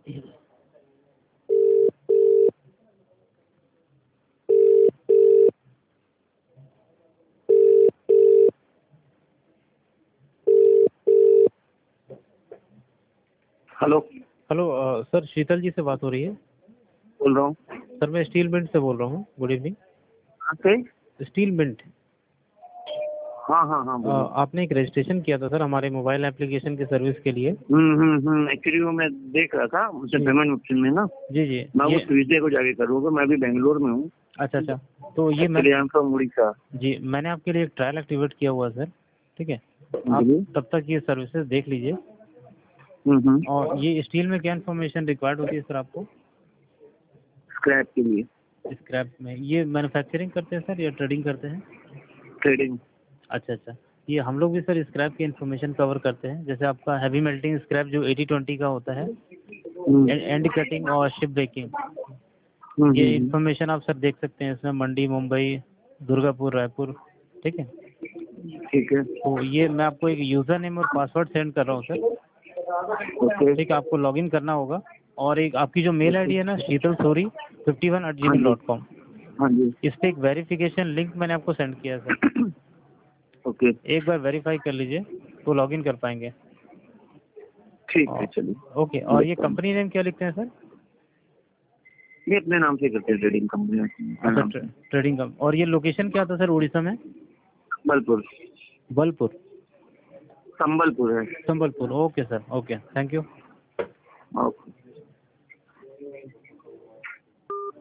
Hello. Hello sir, Sheetal ji से बात हो रही है? बोल रहा हूँ। सर मैं स्टील मिंट से बोल रहा हूँ। Good evening. कहाँ से? Steel Mint. हाँ हाँ हाँ बोलो। आपने एक रजिस्ट्रेशन किया था सर हमारे मोबाइल एप्लीकेशन के सर्विस के लिए। एक्चुअली वो मैं देख रहा था मुझे जी। पेमेंट ऑप्शन में ना। जी जी। मैं वो ये ट्यूजडे को जाके करूँगा, मैं भी बेंगलोर में हूँ। अच्छा अच्छा। तो ये मैं actually I am from Orissa. जी, मैंने आपके लिए एक ट्रायल एक्टिवेट किया हुआ है सर। ठीक है, आप बोलिए। तब तक ये सर्विसेज देख लीजिए। और ये स्टील में क्या इन्फॉर्मेशन रिक्वायर्ड होती है सर आपको? स्क्रैप के लिए। स्क्रैप में ये मैन्युफैक्चरिंग करते हैं सर या ट्रेडिंग करते हैं? ट्रेडिंग। अच्छा अच्छा। ये हम लोग भी सर स्क्रैप की इन्फॉर्मेशन कवर करते हैं। जैसे आपका हैवी मेल्टिंग स्क्रैप जो 80-20 का होता है, एंड कटिंग और शिप ब्रेकिंग, ये इन्फॉर्मेशन आप सर देख सकते हैं इसमें। मंडी, मुंबई, दुर्गापुर, रायपुर। ठीक है, ठीक है। तो ये मैं आपको एक यूज़र नेम और पासवर्ड सेंड कर रहा हूँ सर। ओके। ठीक है, आपको लॉगिन करना होगा। और एक आपकी जो मेल आईडी है ना, हाँ जी। sheetalsori51@gmail.com, हाँ जी। इस पर एक वेरिफिकेशन लिंक मैंने आपको सेंड किया है सर। ओके। एक बार वेरीफाई कर लीजिए तो लॉगिन कर पाएंगे। ठीक है चलिए। ओके, और ये देखता हूँ। कंपनी नेम क्या लिखते हैं सर? ये अपने नाम से करते हैं, ट्रेडिंग कंपनी अपने अच्छा, नाम से। ट्रेडिंग का। और ये लोकेशन क्या था सर उड़ीसा में? संबलपुर। बलपुर। संबलपुर है। Sambalpur. Okay sir, okay, thank you. Okay.